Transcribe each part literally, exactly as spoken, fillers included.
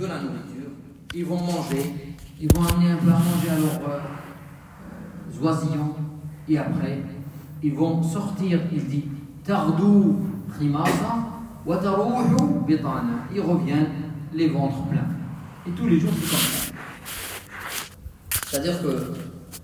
de la nourriture, ils vont manger, ils vont amener un peu à manger à leurs euh, euh, oisillons, et après, ils vont sortir, il dit, tardou khimasa wa tarouhu bitana. Ils reviennent les ventres pleins. Et tous les jours, c'est comme ça. C'est-à-dire que,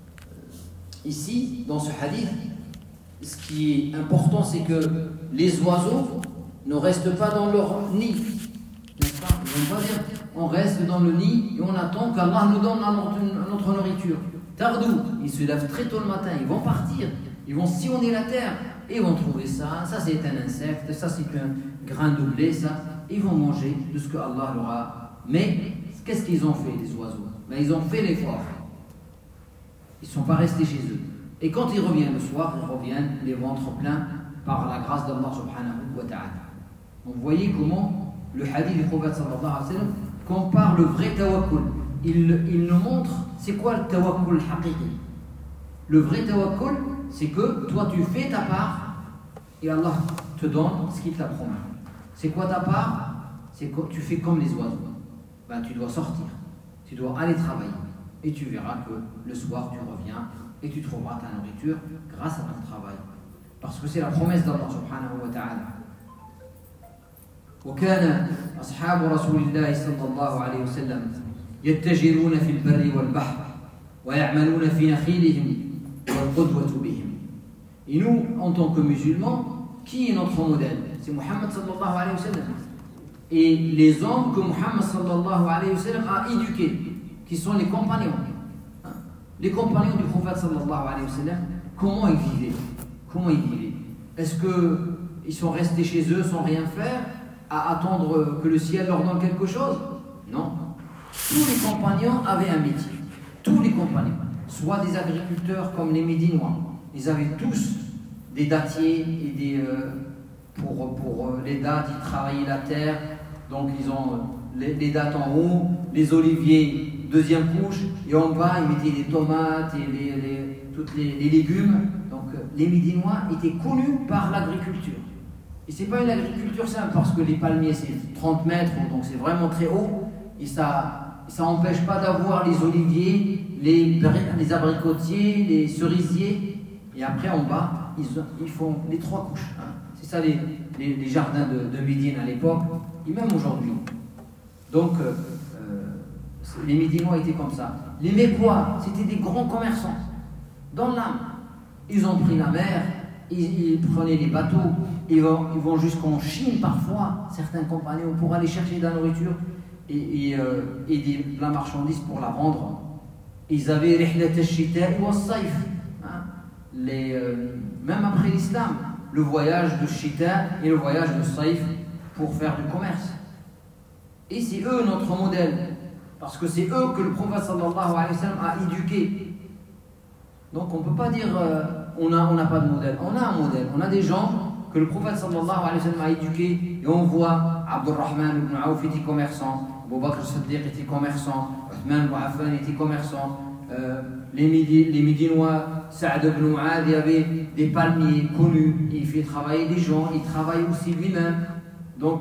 ici, dans ce hadith, ce qui est important, c'est que les oiseaux ne restent pas dans leur nid. N'est-ce pas? Ils ne vont pas dire, on reste dans le nid et on attend qu'Allah nous donne notre, notre nourriture. Tardou, ils se lèvent très tôt le matin, ils vont partir, ils vont sillonner la terre et ils vont trouver ça. Ça, c'est un insecte, ça, c'est un grain de blé, ça. Ils vont manger de ce que Allah leur a. Mais, qu'est-ce qu'ils ont fait, les oiseaux? Ben, ils ont fait l'effort. Ils ne sont pas restés chez eux. Et quand ils reviennent le soir, ils reviennent les ventres pleins par la grâce d'Allah subhanahu wa ta'ala. Donc vous voyez comment le hadith du prophète sallallahu alayhi wa sallam compare le vrai tawakkul. Il, il nous montre c'est quoi le tawakkul haqiqi. Le vrai tawakkul, c'est que toi tu fais ta part et Allah te donne ce qu'il t'a promis. C'est quoi ta part? C'est que tu fais comme les oiseaux. Ben, tu dois sortir, tu dois aller travailler et tu verras que le soir tu reviens et tu trouveras ta nourriture grâce à ton travail. Parce que c'est la promesse d'Allah subhanahu wa ta'ala. وكان أصحاب رسول الله صلى الله عليه وسلم يتجرون في البر والبحر ويعملون في نخيلهم والقدوة بهم. Et nous, en tant que musulmans, qui est notre modèle? C'est Muhammad sallallahu alayhi wa sallam. Et les hommes que Muhammad sallallahu alayhi wa sallam a éduqués, qui sont les compagnons. Les compagnons du prophète sallallahu alayhi wa sallam, comment ils vivaient? Comment ils vivaient? Est-ce qu'ils sont restés chez eux sans rien faire, à attendre que le ciel leur donne quelque chose? Non. Tous les compagnons avaient un métier. Tous les compagnons. Soit des agriculteurs comme les Médinois. Ils avaient tous des dattiers et des... Euh, pour, pour euh, les dattes, ils travaillaient la terre. Donc ils ont euh, les, les dattes en haut, les oliviers, deuxième couche, et en bas, ils mettaient les tomates et les, les, toutes les, les légumes. Donc euh, les Médinois étaient connus par l'agriculture. Et ce n'est pas une agriculture simple, parce que les palmiers, c'est trente mètres, donc c'est vraiment très haut, et ça ça n'empêche pas d'avoir les oliviers, les, les abricotiers, les cerisiers, et après en bas, ils, ils font les trois couches. Hein. C'est ça les, les, les jardins de, de Médine à l'époque, et même aujourd'hui. Donc, euh, euh, les Médinois étaient comme ça. Les Mécois, c'était des grands commerçants, dans l'âme. Ils ont pris la mer, ils, ils prenaient les bateaux, ils vont, ils vont jusqu'en Chine parfois, certains compagnons, pour aller chercher de la nourriture et, et, euh, et de la marchandise pour la vendre. Ils avaient rihlat al-shita wa al-sayf, les, euh, même après l'islam, le voyage de Shita et le voyage de Saïf pour faire du commerce. Et c'est eux notre modèle, parce que c'est eux que le prophète sallallahu alayhi wa sallam a éduqués. Donc on ne peut pas dire euh, on n'a on a pas de modèle. On a un modèle, on a des gens que le prophète sallallahu alayhi wa sallam a éduqués, et on voit Abdurrahman ibn Auf était commerçant, Abu Bakr Siddiq était commerçant, Uthman ibn Affan était commerçant, euh, les, Médi, les Médinois, Saad ibn Mu'adh, il y avait des palmiers connus, il fait travailler des gens, il travaille aussi lui-même. Donc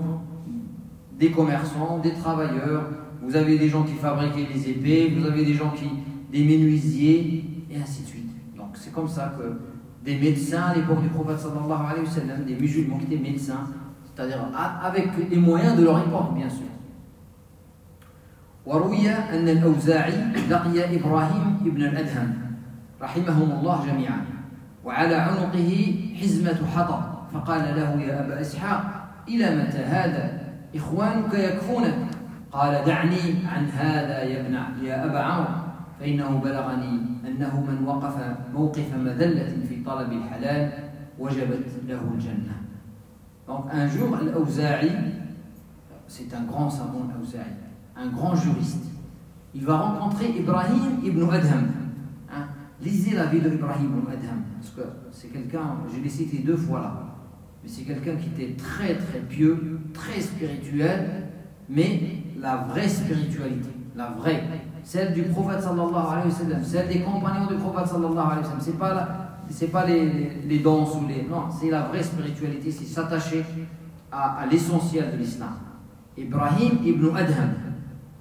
des commerçants, des travailleurs, vous avez des gens qui fabriquaient des épées, vous avez des gens qui, des menuisiers, et ainsi de suite. Donc c'est comme ça que des médecins à l'époque du prophète sallallahu alayhi wa sallam, des musulmans qui étaient médecins, c'est-à-dire avec les moyens de leur époque, bien sûr. وروي أن الأوزاعي لقي إبراهيم ابن الأدهم رحمهم الله جميعا وعلى عنقه حزمة حطب فقال له يا أبا إسحاق إلى متى هذا إخوانك يكفونك قال دعني عن هذا يا ابن يا أبا عمرو فإنه بلغني أنه من وقف موقف مذلة في طلب الحلال وجبت له الجنة. Donc un jour, Al-Awza'i, c'est un grand savant, Al-Awza'i, un grand juriste, il va rencontrer Ibrahim ibn Adham. Hein? Lisez la vie de Ibrahim ibn Adham, parce que c'est quelqu'un, je l'ai cité deux fois là, mais c'est quelqu'un qui était très très pieux, très spirituel, mais la vraie spiritualité, la vraie, celle du prophète sallallahu alayhi wa sallam, celle des compagnons du prophète sallallahu alayhi wa sallam, c'est pas la, c'est pas les, les, les danses ou les... Non, c'est la vraie spiritualité, c'est s'attacher à, à l'essentiel de l'islam. Ibrahim ibn Adham,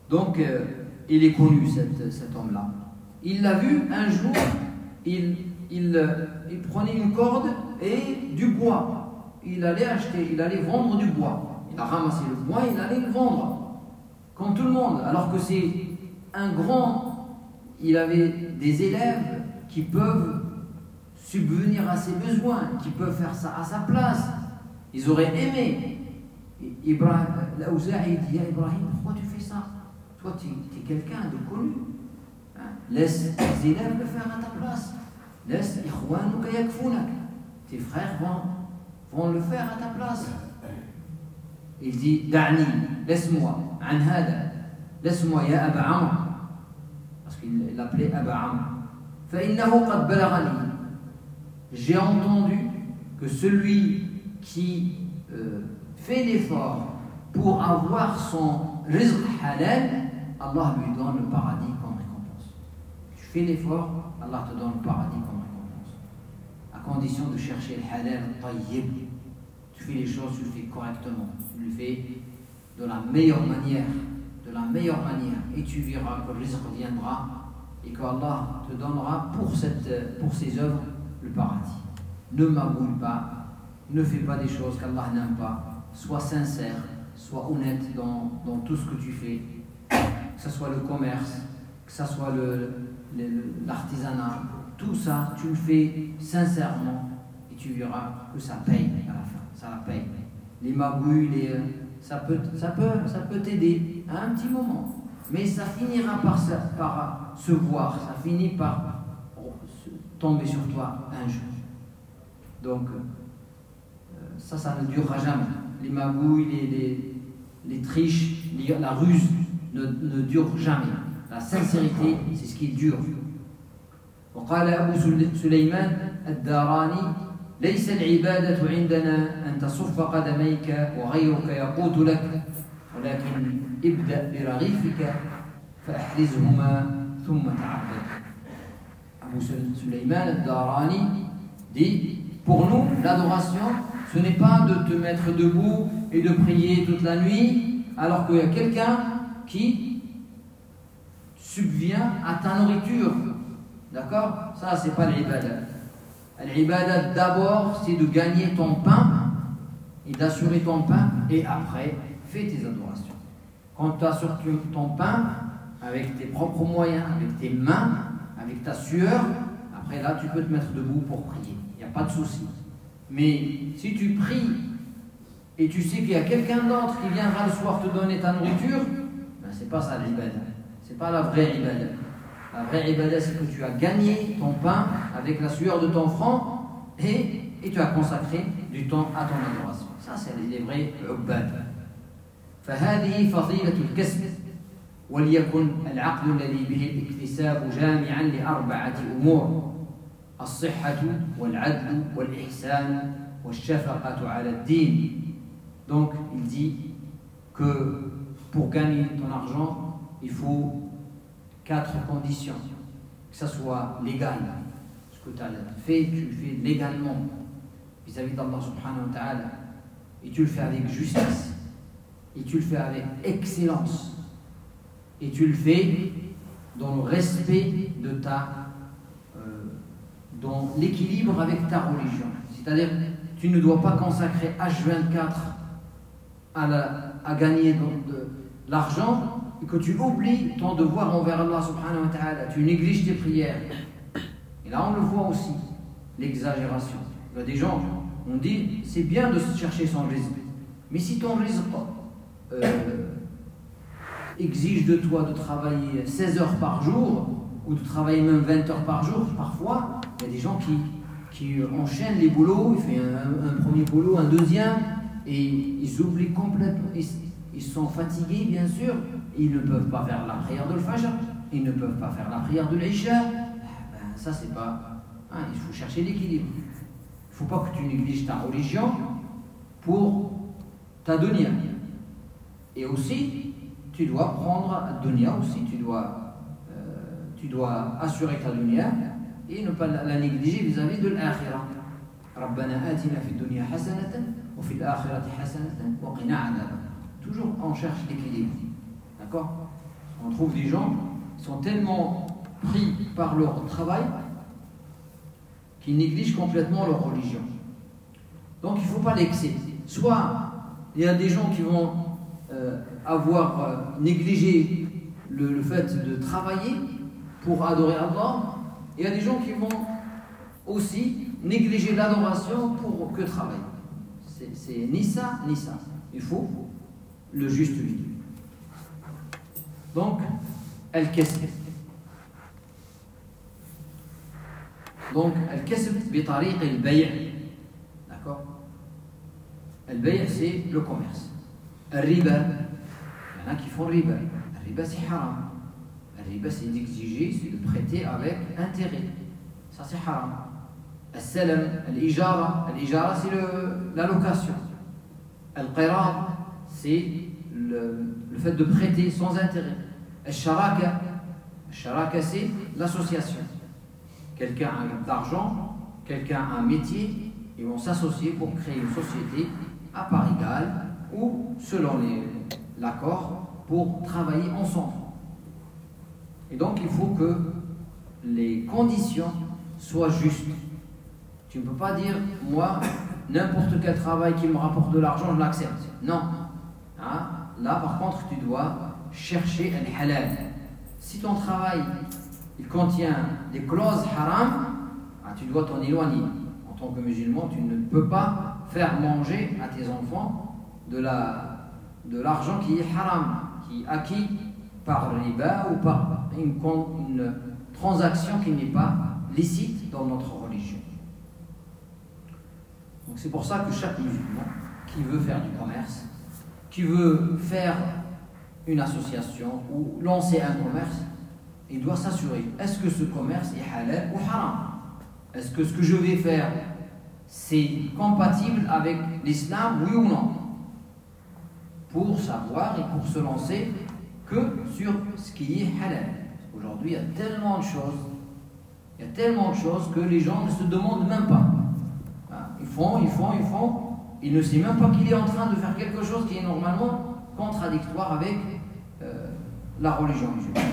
Donc, euh, il est connu, cet, cet homme-là. Il l'a vu un jour, il, il, euh, il prenait une corde et du bois. Il allait acheter, il allait vendre du bois. Il a ramassé le bois, il allait le vendre. Comme tout le monde. Alors que c'est un grand, il avait des élèves qui peuvent subvenir à ses besoins, qui peuvent faire ça à sa place. Ils auraient aimé. Ibrahim, l'Aouza'i dit à Ibrahim, pourquoi tu fais ça? Toi, tu es quelqu'un de connu. Hein? Laisse tes élèves le faire à ta place. Laisse Ikhwanuka yakfunak. Tes frères vont, vont le faire à ta place. Il dit, Da'ni, laisse-moi, an hada, laisse-moi, ya Aba Amr. Parce qu'il l'appelait Aba Amr. Fa'innahu qad balagani. J'ai entendu que celui qui euh, fait l'effort pour avoir son rizq halal, Allah lui donne le paradis comme récompense. Tu fais l'effort, Allah te donne le paradis comme récompense. À condition de chercher le halal tayyib. Tu fais les choses, tu le fais correctement. Tu le fais de la meilleure manière. De la meilleure manière. Et tu verras que le rizq viendra et qu'Allah te donnera pour, cette, pour ces œuvres le paradis. Ne m'abouille pas, ne fais pas des choses qu'Allah n'aime pas, sois sincère, sois honnête dans, dans tout ce que tu fais, que ce soit le commerce, que ce soit le, le, l'artisanat, tout ça, tu le fais sincèrement et tu verras que ça paye à la fin, ça la paye. Les magouilles, les, ça, peut, ça, peut, ça peut t'aider à un petit moment, mais ça finira par, par se voir, ça finit par tomber sur toi un jour. Donc, euh, ça, ça ne durera jamais. Les magouilles, les, les, les triches, les, la ruse ne, ne durent jamais. La sincérité, c'est ce qui dure. وقال أبو سليمان الداراني ليس العبادة عندنا أن تصف قدميك وغيرك يقود لك ولكن ابدأ برغيفك فأحرزهما ثم تعبد. Abu Sulayman al-Darani dit, pour nous, l'adoration, ce n'est pas de te mettre debout et de prier toute la nuit, alors qu'il y a quelqu'un qui subvient à ta nourriture. D'accord? Ça, c'est pas l'ibadat. L'ibadat, d'abord, c'est de gagner ton pain et d'assurer ton pain, et après, fais tes adorations. Quand tu assures ton pain, avec tes propres moyens, avec tes mains, avec ta sueur, après là tu peux te mettre debout pour prier, il n'y a pas de souci. Mais si tu pries et tu sais qu'il y a quelqu'un d'autre qui viendra le soir te donner ta nourriture, ben c'est pas ça l'ibadah, c'est pas la vraie ibadah. La vraie ibadah, c'est que tu as gagné ton pain avec la sueur de ton front et, et tu as consacré du temps à ton adoration. Ça c'est les vrais ubbad. فهذه فضيلة الكسب وليكن العقل الذي به الاكتساب جامعا لأربعة أمور الصحة والعدل والإحسان والشفقة على الدين. Donc il dit que pour gagner ton argent il faut quatre conditions, que ça soit légal, ce que tu as fait tu le fais légalement vis-à-vis d'Allah subhanahu wa ta'ala, et tu le fais avec justice, et tu le fais avec excellence, et tu le fais dans le respect de ta, euh, dans l'équilibre avec ta religion. C'est-à-dire, tu ne dois pas consacrer H vingt-quatre à, la, à gagner de, de l'argent et que tu oublies ton devoir envers Allah subhanahu wa ta'ala. Tu négliges tes prières. Et là, on le voit aussi, l'exagération. Il y a des gens, on dit, c'est bien de chercher son rizq. Mais si ton rizq euh, exige de toi de travailler seize heures par jour, ou de travailler même vingt heures par jour, parfois, il y a des gens qui, qui enchaînent les boulots, ils font un, un premier boulot, un deuxième, et ils oublient complètement, ils, ils sont fatigués bien sûr, ils ne peuvent pas faire la prière de l'Fajr, ils ne peuvent pas faire la prière de l'Isha. Ben, ça c'est pas, hein, il faut chercher l'équilibre. Il ne faut pas que tu négliges ta religion pour ta dunya. Et aussi, tu dois prendre la dunya aussi, tu dois, euh, tu dois assurer ta dunya et ne pas la, la négliger vis-à-vis de l'akhirah. Rabbana atina fi dunya hasanatan wa fi l'akhirati hasanatan wa qina adhaban. Toujours on cherche l'équilibre. D'accord? On trouve des gens qui sont tellement pris par leur travail qu'ils négligent complètement leur religion. Donc il ne faut pas l'excès. Soit il y a des gens qui vont euh, avoir euh, négligé le, le fait de travailler pour adorer Allah, et il y a des gens qui vont aussi négliger l'adoration pour que travailler. C'est, c'est ni ça, ni ça. Il faut le juste milieu. Donc, al-kasb. Donc, al-kasb bi tariq al-bay'. D'accord? Al-bay' c'est le commerce. Al-riba, il y en a qui font le riba. Le riba c'est haram. Le riba c'est d'exiger, c'est de prêter avec intérêt. Ça c'est haram. Al-salam, al-ijara, al-ijara c'est le, la location. Al-qirad c'est le, le fait de prêter sans intérêt. Al-sharaka, al-sharaka c'est l'association. Quelqu'un a de l'argent, quelqu'un a un métier, ils vont s'associer pour créer une société à part égale ou selon les, l'accord pour travailler ensemble. Et donc il faut que les conditions soient justes. Tu ne peux pas dire, moi, n'importe quel travail qui me rapporte de l'argent, je l'accepte. Non. Hein? Là, par contre, tu dois chercher al-halal. Si ton travail il contient des clauses haram, ah, tu dois t'en éloigner. En tant que musulman, tu ne peux pas faire manger à tes enfants de, la, de l'argent qui est haram, qui est acquis par riba ou par une, une transaction qui n'est pas licite dans notre religion. Donc c'est pour ça que chaque musulman qui veut faire du commerce, qui veut faire une association ou lancer un commerce, il doit s'assurer, est-ce que ce commerce est halal ou haram? Est-ce que ce que je vais faire, c'est compatible avec l'islam, oui ou non? Pour savoir et pour se lancer que sur ce qui est halal. Aujourd'hui, il y a tellement de choses, il y a tellement de choses que les gens ne se demandent même pas. Ils font, ils font, ils font, ils ne savent même pas qu'il est en train de faire quelque chose qui est normalement contradictoire avec euh, la religion musulmane.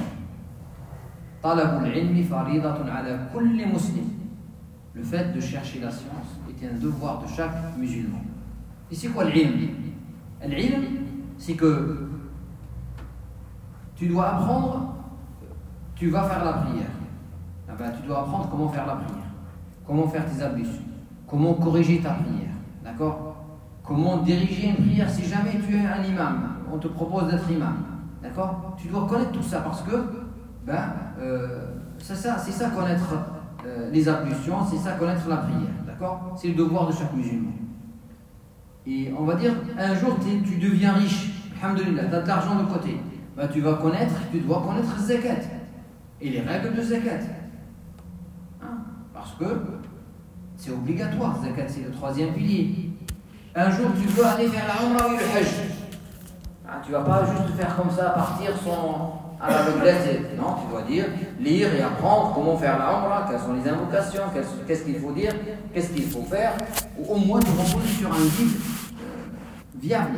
Le fait de chercher la science est un devoir de chaque musulman. Et c'est quoi l'ilm? L'ilm, c'est que tu dois apprendre, tu vas faire la prière. Ah ben, tu dois apprendre comment faire la prière, comment faire tes ablutions, comment corriger ta prière, d'accord? Comment diriger une prière si jamais tu es un imam, on te propose d'être imam, d'accord? Tu dois connaître tout ça parce que ben, euh, c'est ça, c'est ça connaître euh, les ablutions, c'est ça connaître la prière, d'accord? C'est le devoir de chaque musulman. Et on va dire, un jour tu deviens riche, alhamdoulilah, tu as de l'argent de côté, ben, tu vas connaître, tu dois connaître le zakat et les règles de zakat, hein? Parce que c'est obligatoire, zakat c'est le troisième pilier. Un jour tu veux aller faire la umrah ou le hajj, hein? Tu ne vas pas juste faire comme ça, partir sans... à l'aveuglette, non, tu dois dire, lire et apprendre comment faire la umrah, quelles sont les invocations, qu'est-ce qu'il faut dire, qu'est-ce qu'il faut faire, ou au moins te reposer sur un guide euh, viable.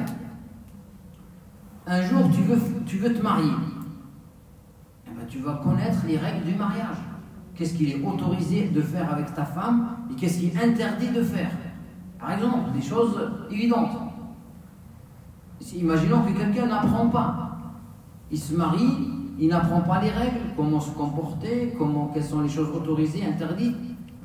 Un jour, tu veux, tu veux te marier, eh ben, tu vas connaître les règles du mariage. Qu'est-ce qu'il est autorisé de faire avec ta femme et qu'est-ce qu'il est interdit de faire. Par exemple, des choses évidentes. Imaginons que quelqu'un n'apprend pas. Il se marie, il n'apprend pas les règles, comment se comporter, comment, quelles sont les choses autorisées, interdites.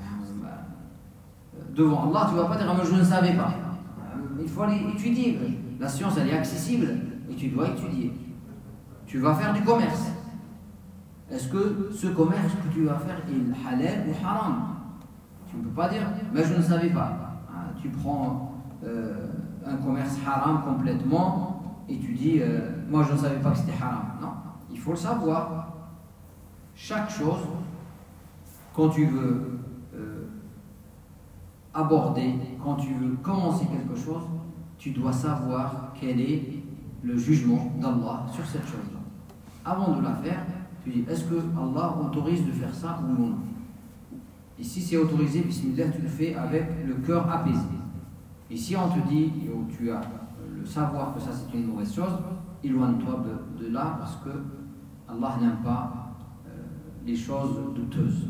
Devant Allah, tu ne vas pas dire ah, « mais je ne savais pas ». Il faut aller étudier. La science, elle est accessible et tu dois étudier. Tu vas faire du commerce. Est-ce que ce commerce que tu vas faire est halal ou haram? Tu ne peux pas dire « mais je ne savais pas ». Tu prends euh, un commerce haram complètement et tu dis euh, « moi je ne savais pas que c'était haram ». Non, il faut le savoir. Chaque chose, quand tu veux euh, aborder, quand tu veux commencer quelque chose, tu dois savoir quel est le jugement d'Allah sur cette chose-là. Avant de la faire, tu dis est-ce que Allah autorise de faire ça ou non? Et si c'est autorisé, bismillah, tu le fais avec le cœur apaisé. Et si on te dit, ou tu as le savoir que ça c'est une mauvaise chose, éloigne-toi de, de là parce que Allah n'aime pas euh, les choses douteuses.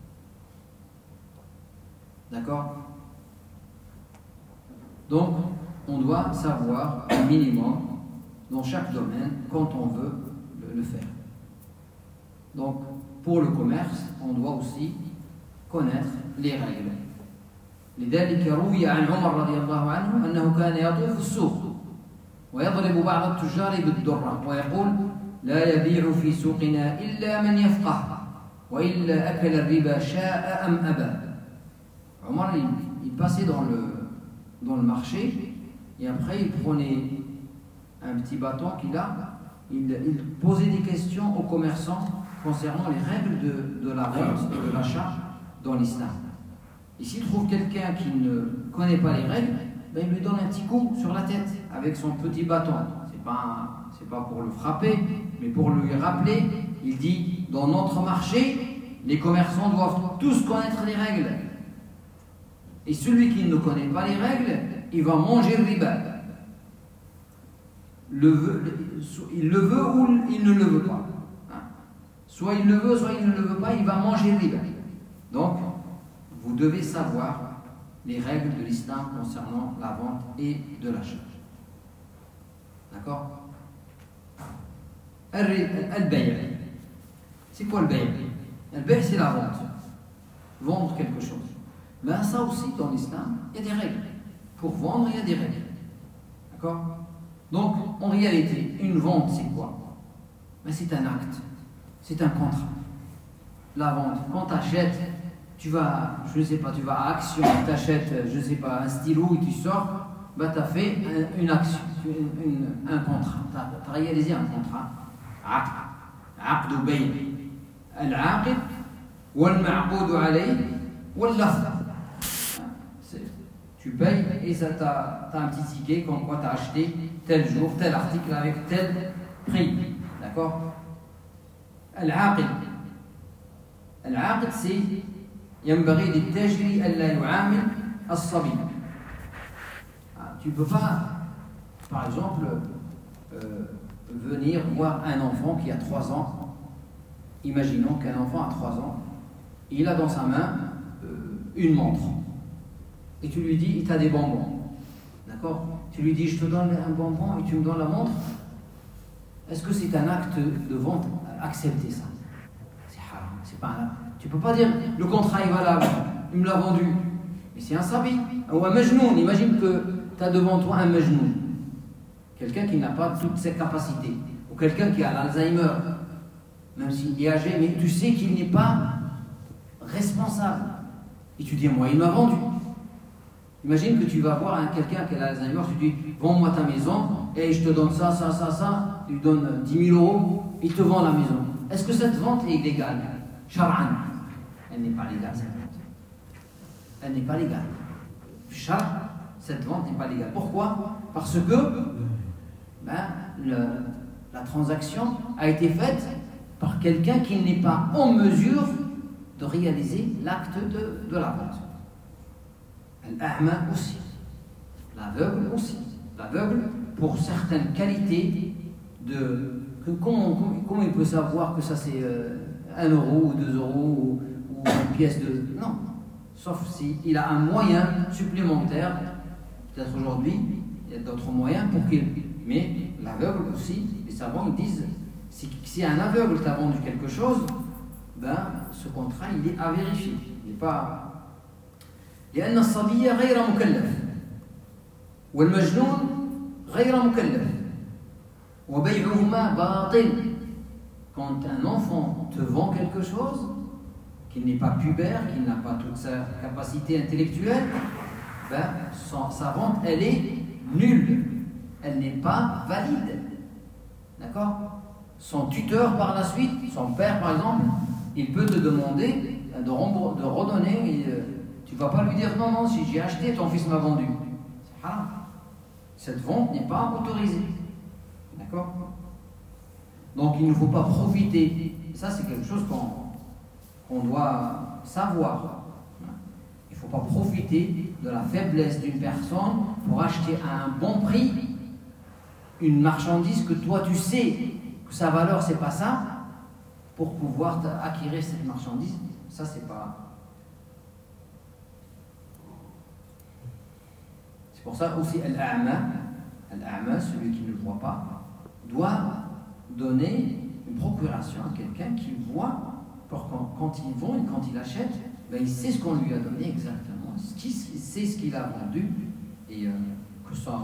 D'accord? Donc, on doit savoir un minimum dans chaque domaine quand on veut le, le faire. Donc, pour le commerce, on doit aussi connaître les règles. لذلك روي عن عمر رضي الله عنه أنه كان يطوف السوق ويضرب بعض التجار بالدرة ويقول لا يبيع في سوقنا إلا من يفقه وإلا أكل الربا شاء أم أبى. Omar, il, il passait dans le, dans le marché et après il prenait un petit bâton qu'il a, il, il posait des questions aux commerçants concernant les règles de, de la vente et de l'achat dans l'islam. Et s'il trouve quelqu'un qui ne connaît pas les règles, ben il lui donne un petit coup sur la tête avec son petit bâton. C'est pas, c'est pas pour le frapper, mais pour lui rappeler. Il dit, dans notre marché, les commerçants doivent tous connaître les règles. Et celui qui ne connaît pas les règles, il va manger le riba. Le veut, il le veut ou il ne le veut pas. Soit il le veut, soit il ne le veut pas, il va manger le riba. Donc, vous devez savoir les règles de l'islam concernant la vente et de l'achat. D'accord? Al-bay'. C'est quoi le bay'? Le bay', c'est la vente. Vendre quelque chose. Ben ça aussi, dans l'islam, il y a des règles. Pour vendre, il y a des règles. D'accord? Donc, en réalité, une vente, c'est quoi? Ben, c'est un acte. C'est un contrat. La vente, quand tu achètes, tu vas, je ne sais pas, tu vas à Action, tu achètes, je ne sais pas, un stylo et tu sors, ben, tu as fait une action, une, une, un contrat. Tu as, as réalisé un contrat. Aqd. Aqd bay'. Al-aqid wal-ma'qoud alayh wal-lafz. Tu payes et ça t'a un petit ticket comme quoi tu as acheté tel jour, tel article avec tel prix. D'accord? Al-aqid. Al-aqid, c'est ينبغي للتاجر ألا يعامل الصبي. Tu ne peux pas, par exemple, euh, venir voir un enfant qui a trois ans. Imaginons qu'un enfant a trois ans, il a dans sa main euh, une montre. Et tu lui dis, il t'a des bonbons. D'accord? Tu lui dis, je te donne un bonbon et tu me donnes la montre. Est-ce que c'est un acte de vente? Accepter ça. C'est haram, c'est pas un acte. Tu ne peux pas dire, le contrat est valable, il me l'a vendu. Mais c'est un sabi. Ou un majnoun. Imagine que tu as devant toi un majnoun. Quelqu'un qui n'a pas toutes ses capacités. Ou quelqu'un qui a l'Alzheimer. Même s'il est âgé, mais tu sais qu'il n'est pas responsable. Et tu dis, moi, il m'a vendu. Imagine que tu vas voir quelqu'un qui a l'Alzheimer, tu dis, vends-moi ta maison, et je te donne ça, ça, ça, ça, tu lui donnes dix mille euros, il te vend la maison. Est-ce que cette vente est illégale? Shar'an. Elle n'est pas légale, cette vente. Elle n'est pas légale. Shar', cette vente n'est pas légale. Pourquoi? Parce que ben, le, la transaction a été faite par quelqu'un qui n'est pas en mesure de réaliser l'acte de, de la vente. L'a'ma aussi. L'aveugle aussi. L'aveugle, pour certaines qualités, de, que, comment, comment il peut savoir que ça c'est euh, un euro ou deux euros ou, ou une pièce de... Non. Sauf s'il a un moyen supplémentaire, peut-être aujourd'hui, il y a d'autres moyens pour qu'il... Mais l'aveugle aussi, les savants ils disent, si, si un aveugle t'a vendu quelque chose, ben ce contrat il est à vérifier. Il n'est pas... لأن الصبي غير مكلف والمجنون غير مكلف وبيعهما باطل. Quand un enfant te vend quelque chose, qu'il n'est pas pubère, qu'il n'a pas toute sa capacité intellectuelle, ben, son, sa vente, elle est nulle. Elle n'est pas valide. D'accord? Son tuteur, par la suite, son père, par exemple, il peut te demander de, de redonner. Et, tu ne vas pas lui dire non, non, si j'ai acheté, ton fils m'a vendu. C'est haram. Cette vente n'est pas autorisée. D'accord? Donc il ne faut pas profiter. Ça, c'est quelque chose qu'on qu'on doit savoir. Il ne faut pas profiter de la faiblesse d'une personne pour acheter à un bon prix une marchandise que toi tu sais que sa valeur c'est pas ça, pour pouvoir acquérir cette marchandise. Ça, c'est pas. C'est pour ça aussi, Al-A'ma, Al-A'ma, celui qui ne voit pas, doit donner une procuration à quelqu'un qui voit, pour quand, quand il vend et quand il achète, ben il sait ce qu'on lui a donné exactement, il sait ce qu'il a vendu, et euh, que ça.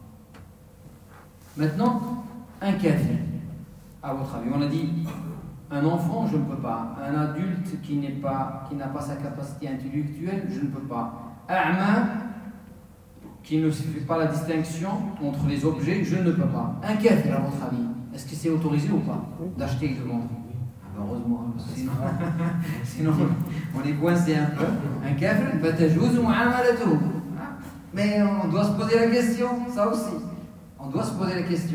Maintenant, un kafir, à votre avis, on a dit un enfant, je ne peux pas, un adulte qui n'est pas, qui n'a pas sa capacité intellectuelle, je ne peux pas, a'ma, qui ne fait pas la distinction entre les objets, je ne peux pas. Un kafir, à votre avis, est-ce que c'est autorisé ou pas d'acheter et de vendre? Heureusement, parce que sinon, sinon on est coincé un peu. Un kafir, mais on doit se poser la question, ça aussi. On doit se poser la question.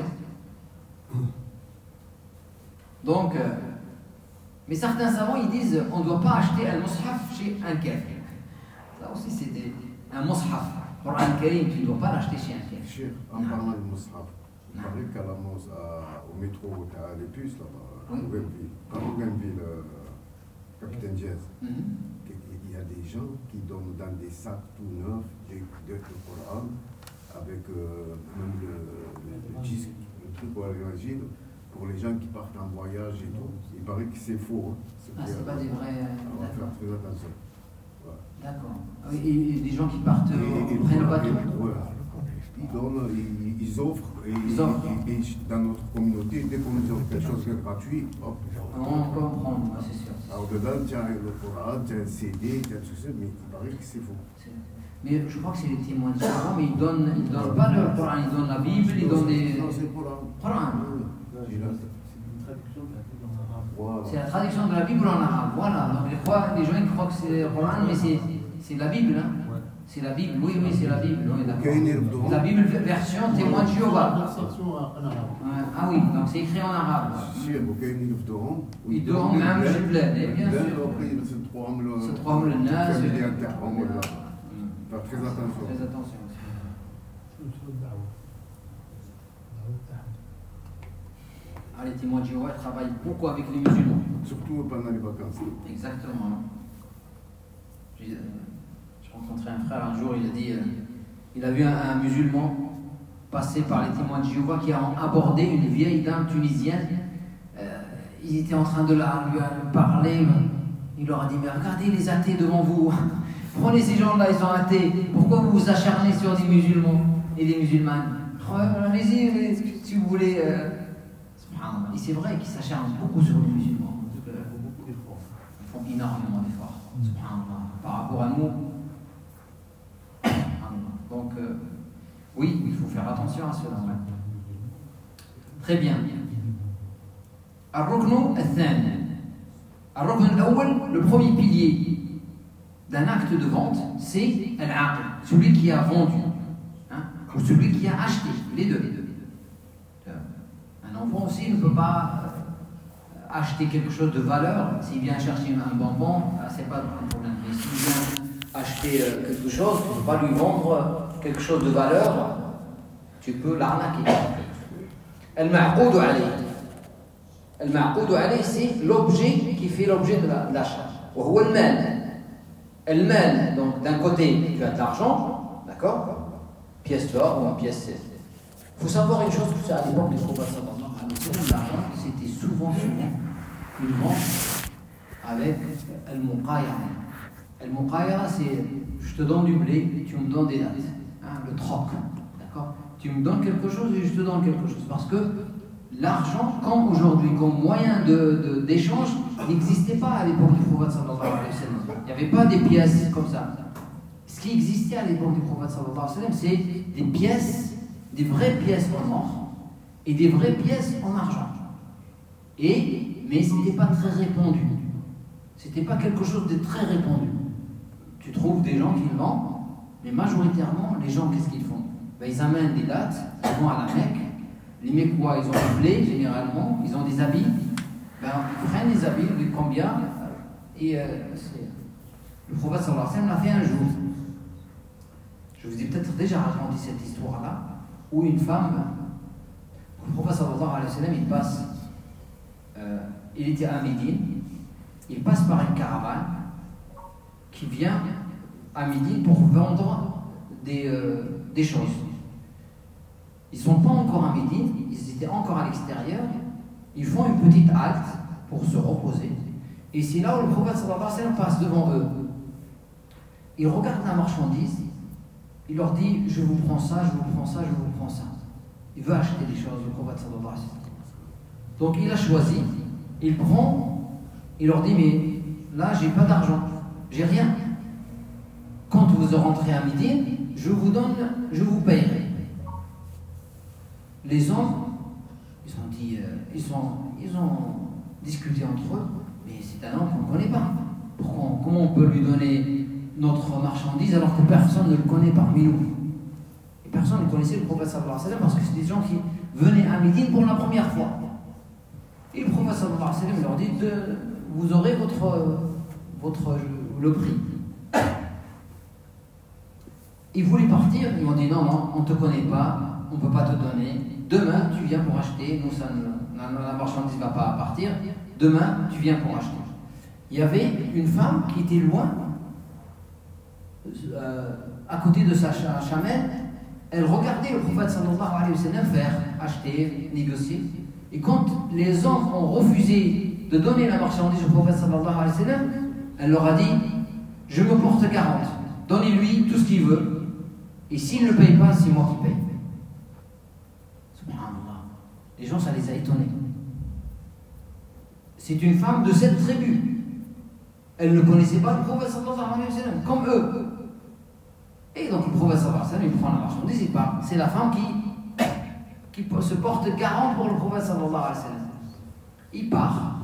Donc, euh, mais certains savants, ils disent on ne doit pas acheter un mushaf chez un kafir. Ça aussi, c'est des, un mushaf. Coran Karim, tu ne dois pas l'acheter chez un kafir. En parlant de mushaf, il paraît qu'à la Mos, au métro, tu as les puces là-bas, à Ougainville, à Ougainville, Capitaine Jazz. Il y a des gens qui donnent dans des sacs tout neufs des Coran avec euh, même le, le, le disque, le truc pour l'origine, pour les gens qui partent en voyage et tout. Il paraît que c'est faux. Hein. Ah, c'est pas des vrais. On va faire très attention. Voilà. D'accord. Et, et des gens qui partent et, et, prennent le bateau. Ouais. Ils donnent, ils, ils offrent, et, ils offrent. Et, et, et dans notre communauté, dès qu'on nous offre quelque chose qui est gratuit, hop. On peut en prendre, c'est sûr. Alors dedans, tu as le Coran, tu as un C D, tu as tout ça, mais il paraît que c'est faux. Mais je crois que c'est les témoins de Jéhovah, mais ils ne donnent, ils donnent pas le Coran, ils donnent la Bible, ils donnent des. Non, c'est le Coran. Coran. C'est une traduction de la Bible en arabe. Voilà. C'est la traduction de la Bible en arabe, voilà. Donc les, fois, les gens ils croient que c'est le Coran, mais c'est la Bible. Hein. C'est la Bible, oui, oui, c'est la Bible. Oui, la Bible version témoin de Jéhovah. Ah oui, donc c'est écrit en arabe. Oui, Doran, même je plaît, bien sûr. C'est trois hommes le. C'est trois hommes le nas. Faire très attention. Très attention. Ah, les témoins de Jéhovah travaillent beaucoup avec les musulmans. Surtout pendant les vacances. Exactement. J'ai rencontré un frère un jour, il a dit euh, il a vu un, un musulman passer par les témoins de Jéhovah qui a abordé une vieille dame tunisienne. Euh, ils étaient en train de la, lui parler. Il leur a dit mais regardez les athées devant vous. Prenez ces gens-là, ils sont athées. Pourquoi vous vous acharnez sur des musulmans et des musulmanes? Allez-y, si vous voulez. Euh... Et c'est vrai qu'ils s'acharnent beaucoup sur les musulmans. Ils font énormément d'efforts. Par rapport à nous. Donc, euh, oui, il faut faire attention à cela. Très bien. Ar-Ruknu al-Thani. Ar-Ruknu al-Awwal, le premier pilier d'un acte de vente, c'est al-Aql, celui qui a vendu, hein, ou celui qui a acheté, les deux. Les deux. Un enfant aussi ne peut pas acheter quelque chose de valeur. S'il vient chercher un bonbon, c'est pas un problème. Mais s'il vient acheter quelque chose, tu ne peux pas lui vendre quelque chose de valeur, tu peux l'arnaquer. Al-Ma'qoud alayh. Al-Ma'qoud alayh, c'est l'objet qui fait l'objet de l'achat. Wa huwa al-mal. Al-mal, donc d'un côté, tu as de l'argent, d'accord, pièce d'or ou une pièce. Il faut savoir une chose, que à l'époque des prophètes sallallahu alayhi wa sallam, l'argent, c'était souvent, souvent une vente avec al-muqayara. Al-muqayara, c'est je te donne du blé, tu me donnes des dattes, hein, le troc, d'accord. Tu me donnes quelque chose et je te donne quelque chose. Parce que l'argent, comme aujourd'hui, comme moyen de, de, d'échange, n'existait pas à l'époque du prophète sallallahu alayhi wa sallam. Il n'y avait pas des pièces comme ça. Ce qui existait à l'époque du prophète sallallahu alayhi wa sallam, c'est des pièces, des vraies pièces en or et des vraies pièces en argent. Et, mais ce n'était pas très répandu. Ce n'était pas quelque chose de très répandu. Tu trouves des gens qui le vendent, mais majoritairement, les gens, qu'est-ce qu'ils font? Ben, ils amènent des dates, ils vont à la Mecque. Les Mecquois, ils ont un blé, généralement, ils ont des habits. Ben, ils prennent les habits, les combien, et euh, le prophète sallallahu alayhi wa sallam l'a fait un jour. Je vous ai peut-être déjà raconté cette histoire-là, où une femme, le prophète sallallahu alayhi wa sallam, il passe euh, il était à Médine, il passe par une caravane qui vient à Médine pour vendre des, euh, des choses. Ils ne sont pas encore à Médine, ils étaient encore à l'extérieur, ils font une petite halte pour se reposer, et c'est là où le prophète sallallahu alayhi wa sallam passe devant eux. Il regarde la marchandise, il leur dit « je vous prends ça, je vous prends ça, je vous prends ça ». Il veut acheter des choses, le prophète sallallahu alayhi wa sallam. Donc il a choisi, il prend, il leur dit « mais là j'ai pas d'argent, j'ai rien. Quand vous rentrez à Médine, je vous donne, je vous payerai. » Les hommes, ils ont dit, euh, ils, ont, ils ont discuté entre eux, mais c'est un homme qu'on ne connaît pas. Pourquoi, comment on peut lui donner notre marchandise alors que personne ne le connaît parmi nous? Et personne ne connaissait le prophète sallallahu alayhi wa sallam parce que c'est des gens qui venaient à Médine pour la première fois. Et le prophète sallallahu alayhi wa sallam leur dit de, vous aurez votre, votre, le prix. Ils voulaient partir, ils m'ont dit non, non, on ne te connaît pas, on ne peut pas te donner. Demain, tu viens pour acheter, nous, ça, la, la marchandise ne va pas partir. Demain, tu viens pour acheter. Il y avait une femme qui était loin, euh, à côté de sa chamelle. Elle regardait le prophète sallallahu alayhi wa sallam faire, acheter, négocier. Et quand les hommes ont refusé de donner la marchandise au prophète sallallahu alayhi wa sallam, elle leur a dit, je me porte garante, donnez-lui tout ce qu'il veut. Et s'il ne paye pas, c'est moi qui paye. Subhanallah. Les gens, ça les a étonnés. C'est une femme de cette tribu. Elle ne connaissait pas le prophète sallallahu alayhi wa sallam, comme eux. Et donc le prophète sallallahu alayhi wa sallam, il prend la marchandise, il part. C'est la femme qui, qui se porte garante pour le prophète sallallahu alayhi wa sallam. Il part.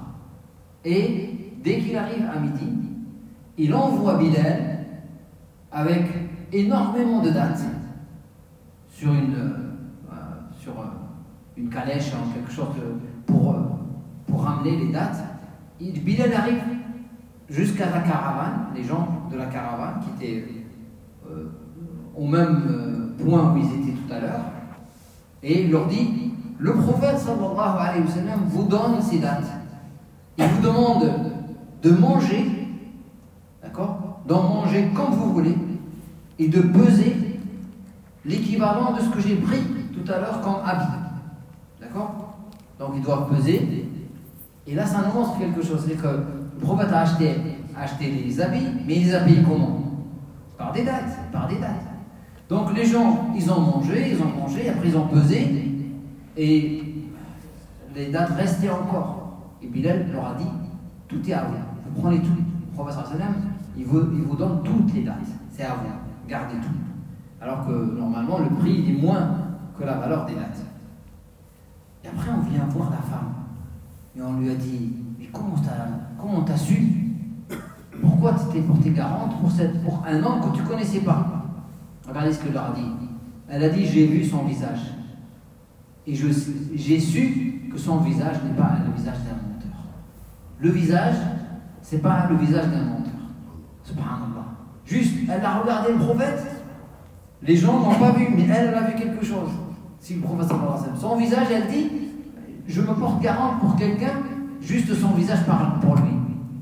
Et dès qu'il arrive à midi, il envoie Bilal avec énormément de dates sur une, euh, sur euh, une calèche, en quelque chose de, pour, euh, pour ramener les dates. Il, Bilal arrive jusqu'à la caravane, les gens de la caravane qui étaient euh, au même euh, point où ils étaient tout à l'heure, et il leur dit, le prophète sallallahu alayhi wa sallam vous donne ces dates. Il vous demande de manger, d'accord, d'en manger comme vous voulez, et de peser l'équivalent de ce que j'ai pris tout à l'heure comme habit. D'accord? Donc ils doivent peser. Et là, ça nous montre quelque chose. C'est que le prophète a acheté, a acheté les habits, mais il les a payés comment? Par des dates. Par des dates. Donc les gens, ils ont mangé, ils ont mangé, après ils ont pesé, et les dates restaient encore. Et Bilal leur a dit, tout est à vous. Vous prenez tout. Le prophète sallallahu alayhi wa sallam, il vous, il vous donne toutes les dates. C'est à vous. Gardez tout. Alors que normalement le prix il est moins que la valeur des dates. Et après on vient voir la femme et on lui a dit, mais comment t'as, comment t'as su? Pourquoi tu t'es porté garante pour, cette, pour un homme que tu ne connaissais pas? Regardez ce qu'elle leur a dit. Elle a dit, j'ai vu son visage et je, j'ai su que son visage n'est pas le visage d'un menteur. Le visage, c'est pas le visage d'un menteur. Subhanallah. Juste, elle a regardé le prophète, les gens n'ont pas vu, mais elle, elle a vu quelque chose. Si le prophète sallallahu alayhi wa sallam, son visage, elle dit, je me porte garante pour quelqu'un, juste son visage parle pour lui.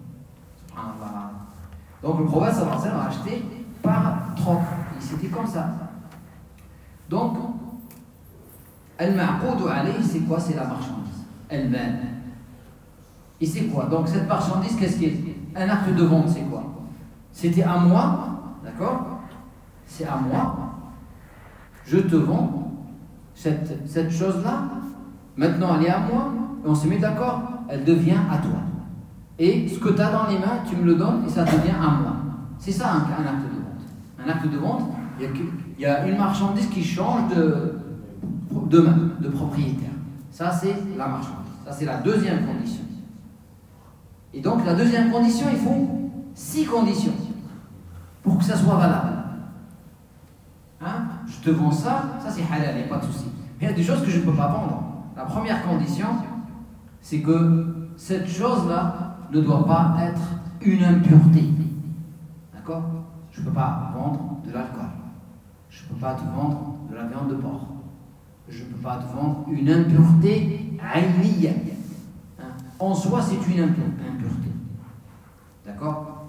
Donc le prophète sallallahu alayhi wa sallam a acheté par troc. C'était comme ça. Donc, al-ma'qoudu alayhi, c'est quoi? C'est la marchandise. Elle-même. Et c'est quoi? Donc cette marchandise, qu'est-ce qui est? Un acte de vente, c'est quoi? C'était à moi, d'accord? C'est à moi. Je te vends cette, cette chose-là. Maintenant, elle est à moi. Et on se met d'accord. Elle devient à toi. Et ce que tu as dans les mains, tu me le donnes et ça devient à moi. C'est ça un, un acte de vente. Un acte de vente, il y a, il y a une marchandise qui change de, de main, de propriétaire. Ça, c'est la marchandise. Ça, c'est la deuxième condition. Et donc, la deuxième condition, il faut six conditions pour que ça soit valable. Hein? Je te vends ça, ça c'est halal, il n'y a pas de souci. Mais il y a des choses que je ne peux pas vendre. La première condition, c'est que cette chose-là ne doit pas être une impureté. D'accord? Je ne peux pas vendre de l'alcool. Je ne peux pas te vendre de la viande de porc. Je ne peux pas te vendre une impureté aïniya. Hein? en soi, c'est une impureté. D'accord?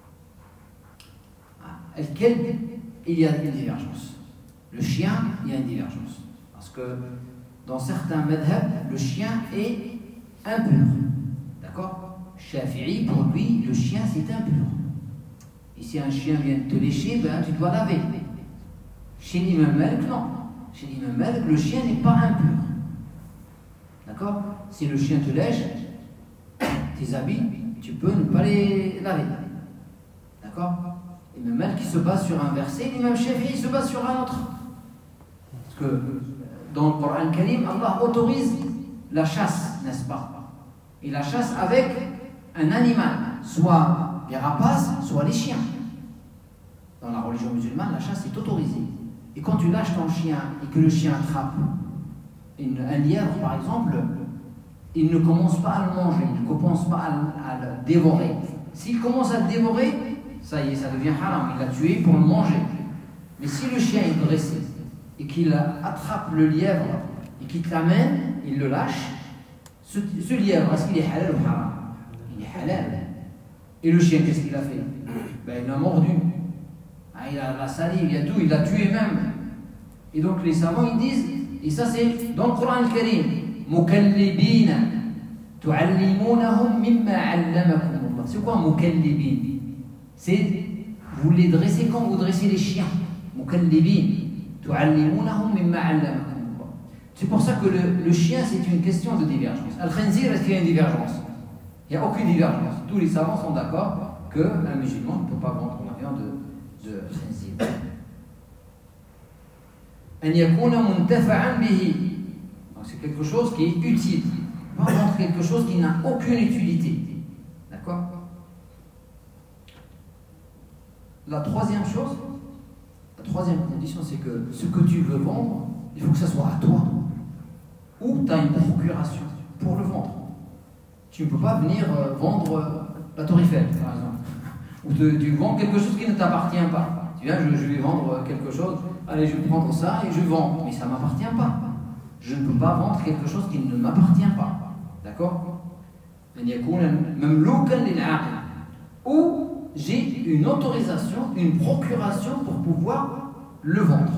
Quel, il y a une divergence. Le chien, il y a une divergence. Parce que dans certains madhab, le chien est impur. D'accord? Shafi'i, pour lui, le chien, c'est impur. Et si un chien vient te lécher, ben, tu dois laver. Chez l'imam Malik, non. Chez l'imam Malik, le chien n'est pas impur. D'accord? Si le chien te lèche, tes habits, tu peux ne pas les laver. D'accord? L'imam Malik qui se base sur un verset, l'imam Shafi'i se base sur un autre. Parce que dans le Coran Karim, Allah autorise la chasse, n'est-ce pas? Et la chasse avec un animal, soit les rapaces, soit les chiens. Dans la religion musulmane, la chasse est autorisée. Et quand tu lâches ton chien et que le chien attrape une, un lièvre, par exemple, il ne commence pas à le manger, il ne commence pas à, à le dévorer. S'il commence à le dévorer, ça y est, ça devient haram, il l'a tué pour le manger. Mais si le chien est dressé et qu'il attrape le lièvre et qu'il te l'amène, il le lâche, ce, ce lièvre, est-ce qu'il est halal ou haram? Il est halal. Et le chien, qu'est-ce qu'il a fait? Ben, il l'a mordu. Ah, il a la salive, il a tout, il l'a tué même. Et donc les savants ils disent, et ça c'est dans le Coran Karim, mukallibina tu'allimunahum mimma 'allamakum Allah. C'est quoi mukallibin? C'est vous les dressez quand vous dressez les chiens. Mukallibin tu'allimunahum mimma 'allamakum Allah. C'est pour ça que le, le chien c'est une question de divergence. Al-Khanzir, est-ce qu'il y a une divergence? Il n'y a aucune divergence. Tous les savants sont d'accord qu'un musulman ne peut pas vendre la viande de de khinzir. Donc c'est quelque chose qui est utile. Pas vendre quelque chose qui n'a aucune utilité. D'accord? La troisième chose, la troisième condition, c'est que ce que tu veux vendre, il faut que ça soit à toi. Ou tu as une procuration pour le vendre. Tu ne peux pas venir vendre la Tour Eiffel, par exemple. Ou tu, tu vends quelque chose qui ne t'appartient pas. Tu viens, je, je vais vendre quelque chose, allez, je vais prendre ça et je vends. Mais ça ne m'appartient pas. Je ne peux pas vendre quelque chose qui ne m'appartient pas. D'accord? Ou j'ai une autorisation, une procuration pour pouvoir le vendre.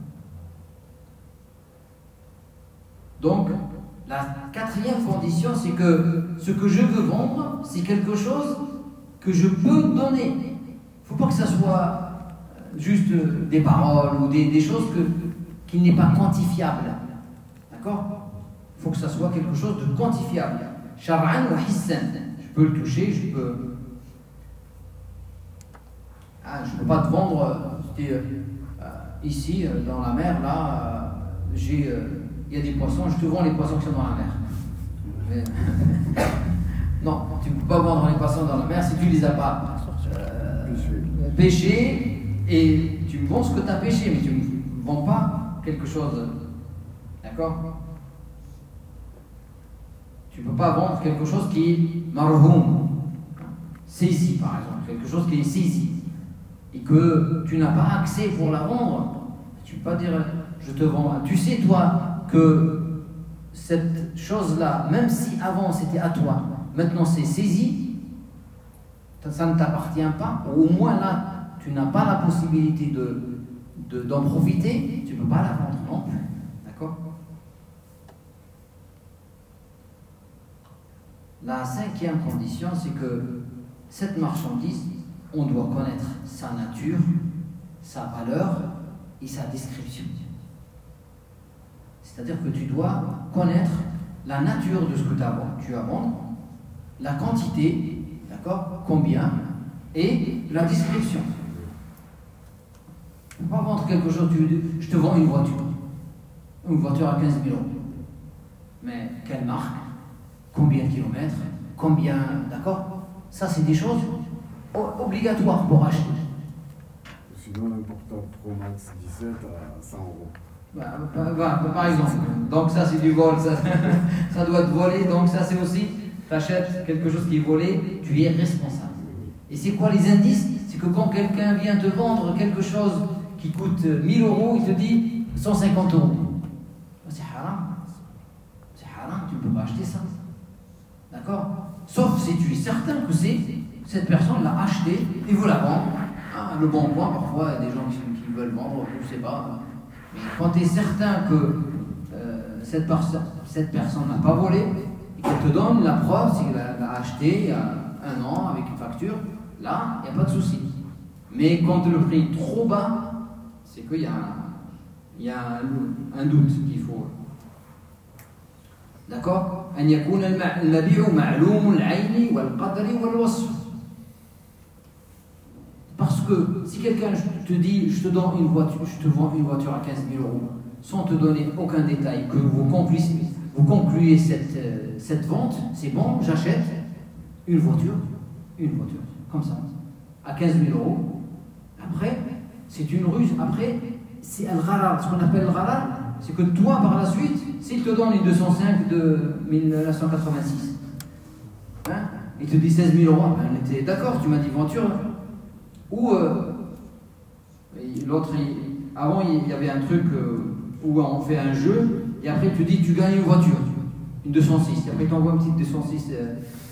Donc, la quatrième condition, c'est que ce que je veux vendre, c'est quelque chose que je peux donner. Il ne faut pas que ça soit juste des paroles ou des, des choses que, qui n'est pas quantifiable. D'accord? Il faut que ça soit quelque chose de quantifiable. Shar'an ou hissan. Je peux le toucher, je peux. Ah, je ne peux pas te vendre. Euh, ici, dans la mer, là, j'ai. Il y a des poissons, je te vends les poissons qui sont dans la mer. Mais, non, tu ne peux pas vendre les poissons dans la mer si tu ne les as pas euh, pêchés et tu me vends ce que tu as pêché, mais tu ne me vends pas quelque chose. D'accord? Tu ne peux pas vendre quelque chose qui est marhoum, saisi par exemple, quelque chose qui est saisi et que tu n'as pas accès pour la vendre. Tu ne peux pas dire je te vends. Tu sais toi que cette chose-là, même si avant c'était à toi, maintenant c'est saisi, ça ne t'appartient pas, ou au moins là, tu n'as pas la possibilité de, de, d'en profiter, tu ne peux pas la vendre non plus. D'accord? La cinquième condition, c'est que cette marchandise, on doit connaître sa nature, sa valeur et sa description. C'est-à-dire que tu dois connaître la nature de ce que tu as à vendre, la quantité, d'accord, combien, et la description. Tu ne peux pas vendre quelque chose, tu, je te vends une voiture, une voiture à quinze mille euros. Mais quelle marque, combien de kilomètres, combien, d'accord? Ça, c'est des choses obligatoires pour acheter. Sinon, l'important Pro Max dix-sept à cent euros. Bah, bah, bah, par exemple, donc ça c'est du vol, ça, ça doit être volé, donc ça c'est aussi, tu achètes quelque chose qui est volé, tu es responsable. Et c'est quoi les indices? C'est que quand quelqu'un vient te vendre quelque chose qui coûte mille euros, il te dit cent cinquante euros. C'est haram. C'est haram, tu ne peux pas acheter ça. D'accord? Sauf si tu es certain que c'est cette personne l'a acheté et vous la vendre. Ah, le bon point, parfois, il y a des gens qui, qui veulent vendre, je ne sais pas. Mais quand tu es certain que euh, cette, cette personne n'a pas volé et qu'elle te donne la preuve, c'est qu'elle l'a acheté il y a un an avec une facture, là, il n'y a pas de souci. Mais quand le prix est trop bas, c'est qu'il y a, il y a un, un doute qu'il faut. D'accord? أن يكون المبيع معلوم العين والقدر والوصف. Parce que si quelqu'un te dit je te donne une voiture, je te vends une voiture à quinze mille euros, sans te donner aucun détail, que vous concluez, vous concluez cette, euh, cette vente, c'est bon, j'achète une voiture, une voiture, comme ça, à quinze mille euros. Après, c'est une ruse. Après, c'est al-gharar. Ce qu'on appelle le gharar, c'est que toi, par la suite, s'il te donne une deux cent cinq de mille neuf cent quatre-vingt-six, hein, il te dit seize mille euros, ben, on était d'accord, tu m'as dit voiture. Ou euh, l'autre, avant il y avait un truc euh, où on fait un jeu et après tu dis tu gagnes une voiture, une deux cent six, et après tu envoies une petite deux cent six euh,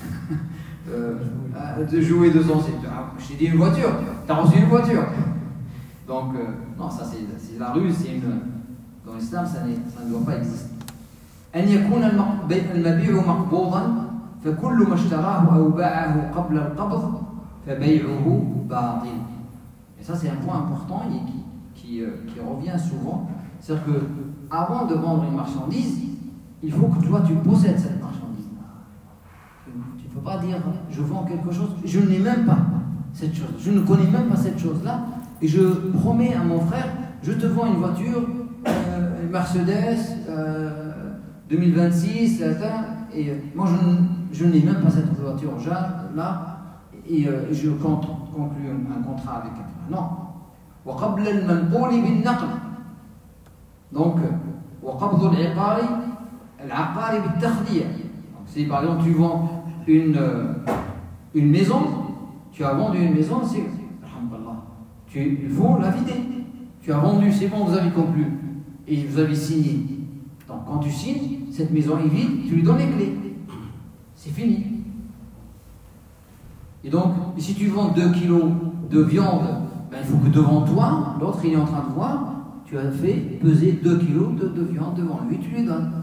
euh, de jouer deux cent six. Ah, je t'ai dit une voiture, tu as reçu une voiture. Donc, euh, non, ça c'est la ruse, c'est une. Dans l'islam, ça, ça ne doit pas exister. أن يكون المبيع مقبوضا فكل ما اشتراه أو باعه قبل القبض فبيعه باطل. Et ça c'est un point important et qui, qui, euh, qui revient souvent. C'est-à-dire que avant de vendre une marchandise, il faut que toi tu possèdes cette marchandise. Tu ne peux pas dire je vends quelque chose, je n'ai même pas cette chose, je ne connais même pas cette chose-là, et je promets à mon frère, je te vends une voiture, euh, une Mercedes euh, deux mille vingt-six, et euh, moi je, je n'ai même pas cette voiture là. Et euh, je compte conclure un, un contrat avec un. Non. وقبل المنقول بالنقل. Donc, وقبض العقار العقار بالتخلية. Si par exemple tu vends une, une maison, tu as vendu une maison, c'est tu, il faut la vider. Tu as vendu, c'est bon, vous avez conclu et vous avez signé. Donc quand tu signes, cette maison est vide, tu lui donnes les clés. C'est fini. Et donc, si tu vends deux kilos de viande, ben, il faut que devant toi, l'autre il est en train de voir, tu as fait peser deux kilos de, de viande devant lui, tu lui donnes.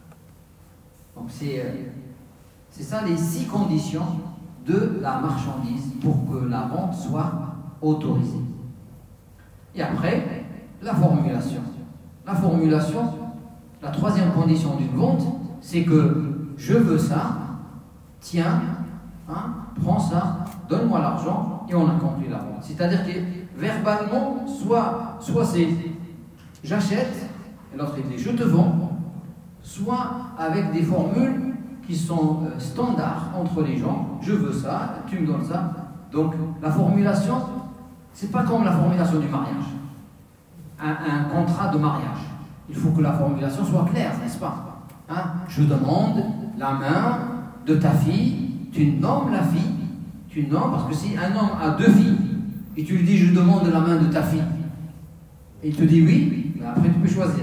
Donc c'est euh, ça les six conditions de la marchandise pour que la vente soit autorisée. Et après, la formulation. La formulation, la troisième condition d'une vente, c'est que je veux ça, tiens, hein, prends ça, donne-moi l'argent et on accomplit la vente. C'est-à-dire que verbalement, soit, soit c'est j'achète et l'autre il dit je te vends, soit avec des formules qui sont euh, standards entre les gens, je veux ça, tu me donnes ça. Donc la formulation, c'est pas comme la formulation du mariage, un, un contrat de mariage. Il faut que la formulation soit claire, n'est-ce pas, hein? Je demande la main de ta fille, tu nommes la fille, tu nommes, parce que si un homme a deux filles, et tu lui dis je demande la main de ta fille, et il te dit oui, ben après tu peux choisir.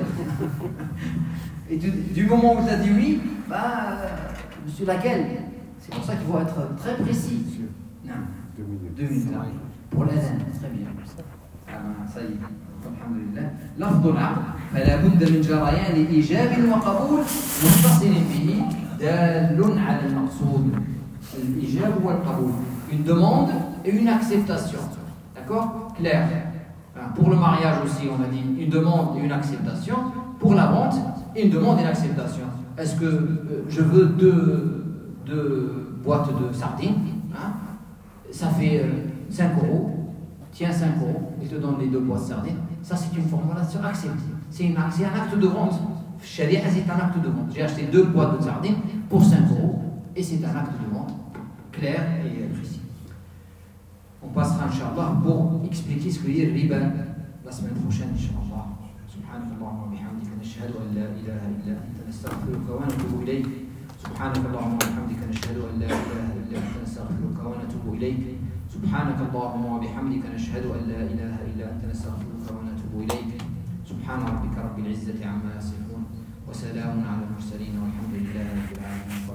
Et tu, du moment où tu as dit oui, bah, euh, monsieur laquelle? C'est pour ça qu'il faut être très précis. Non, deux minutes. Deux minutes, pour l'adhan, très bien. Ah, ça y est. الحمد لله لفظ العقد فلا بد من جريان إيجاب وقبول متصل به دال على المقصود الإيجاب والقبول, une demande et une acceptation, d'accord, clair. Pour le mariage aussi on a dit une demande et une acceptation, pour la vente une demande et une acceptation. Est-ce que euh, je veux deux, deux boîtes de sardines, hein, ça fait euh, cinq euros, tiens cinq euros, il te donne les deux boîtes de sardines. Ça, c'est une formulation acceptée. C'est un acte de vente. Sharia, c'est un acte de vente. J'ai acheté deux boîtes de sardines pour cinq euros et c'est un acte de vente clair et précis. On passera, Inch'Allah, pour expliquer ce que dit le riba la semaine prochaine, Inch'Allah. سبحانك اللهم وبحمدك نشهد أن لا إله إلا أنت نستغفرك ونتوب إليك. سبحانك اللهم وبحمدك نشهد أن لا إله إلا أنت نستغفرك ونتوب إليك. سبحانك اللهم وبحمدك نشهد أن لا إله إلا أنت نستغفرك ونتوب إليك. سبحان ربك رب العزة عما يصفون وسلام على المرسلين والحمد لله رب العالمين.